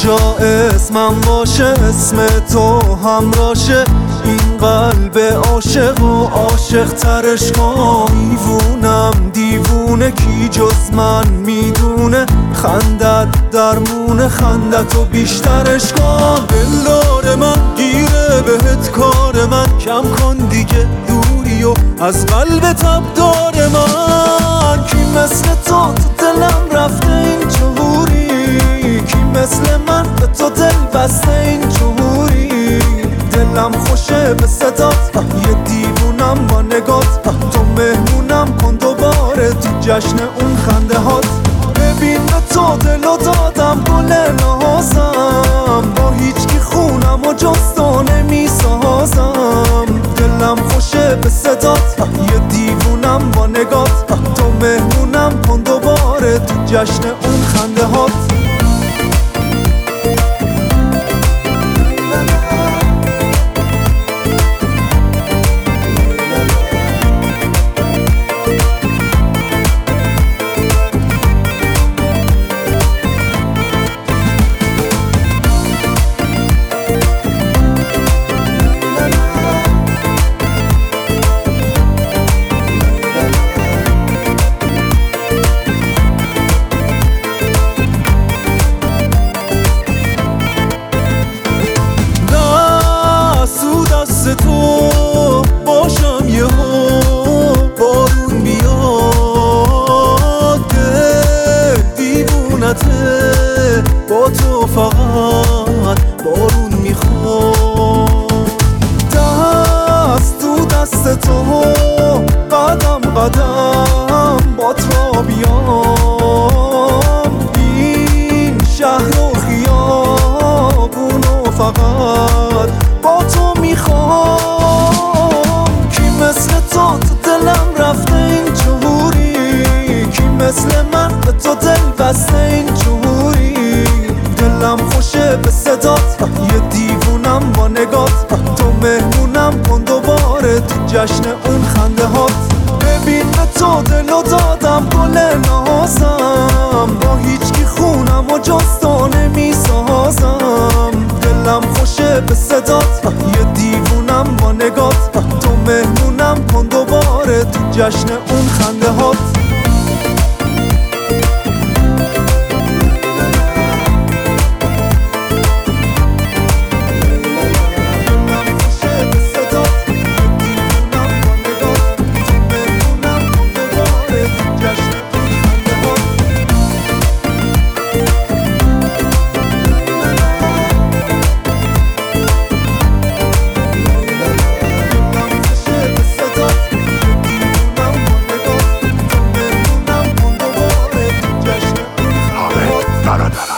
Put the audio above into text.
جا اسمم باشه اسم تو همراشه، این قلب عاشق و عاشق ترش کن. دیوونه کی جز من میدونه، خندت درمونه خندتو بیشترش کن. دلدار من گیره بهت کار من، کم کن دیگه دوری و از قلب تبدار من. کی مثل تو دلم رفته این جهوری، کی مثل من به تو دل بسته این جهوری. دلم خوشه به صدات، یه دیوونم با نگات. تو مهمونم کن دوباره تو جشن اون خنده هات. ببین به تو دلو دادم گل نازم، با هیچکی خونم و جز تو نمیسازم. دلم خوشه به صدات، یه دیوونم با نگات. تو مهمونم کن دوباره تو جشن اون خنده هات. تو باشم یهو بارون بیاد، دل دیوونته با تو فقط بارون میخواد. دست تو دست تو قدم قدم با تو بیام، این شهر و خیابون و فقط با تو میخوام. کی مثل تو دلم رفته این جهوری، کی مثل من به تو دل بسته این جهوری. دلم خوشه به صدات، یه دیوونم با نگات. تو مهمونم کن دوباره تو جشن اون خنده هات. ببین به تو دلو دادم گل نازم، با هیچکی خونم و جز تو نمیسازم. دلم خوشه به صدات، یه دیوونم با نگات. تو مهمونم کن دوباره تو جشن اون خنده هات. برادرم